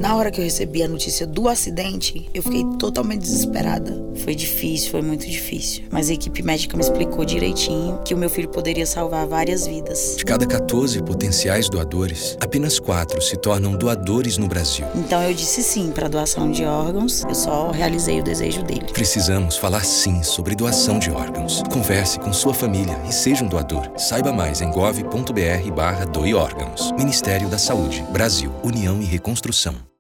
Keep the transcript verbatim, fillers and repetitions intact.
Na hora que eu recebi a notícia do acidente, eu fiquei totalmente desesperada. Foi difícil, foi muito difícil. Mas a equipe médica me explicou direitinho que o meu filho poderia salvar várias vidas. De cada quatorze potenciais doadores, apenas quatro se tornam doadores no Brasil. Então eu disse sim para a doação de órgãos, eu só realizei o desejo dele. Precisamos falar sim sobre doação de órgãos. Converse com sua família e seja um doador. Saiba mais em gov ponto br barra doe órgãos. Ministério da Saúde, Brasil, União e Reconstrução.